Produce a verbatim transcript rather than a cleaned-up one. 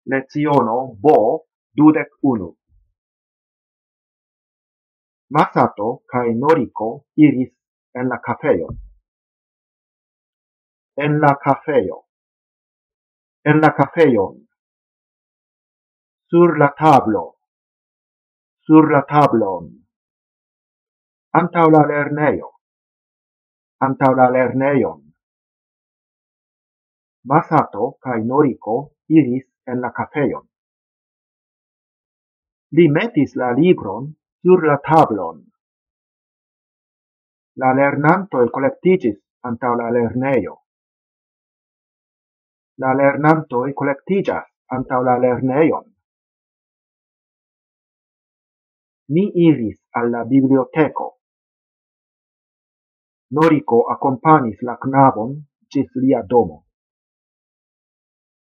Leziono B dudek unu. Masato kai Noriko iris en la cafeon. En la cafeo. En la cafeon. Sur la tablo. Sur la tablon. Antau la lerneio. Antau la lerneion. Masato kai Noriko iris en la cafeon. Li metis la libron sur la tablon. La lernantoi collectigis antau la lerneio. La lernantoi collectigas antau la lerneion. Ni iris alla biblioteco. Noriko accompagnis la knabon gis lia domo.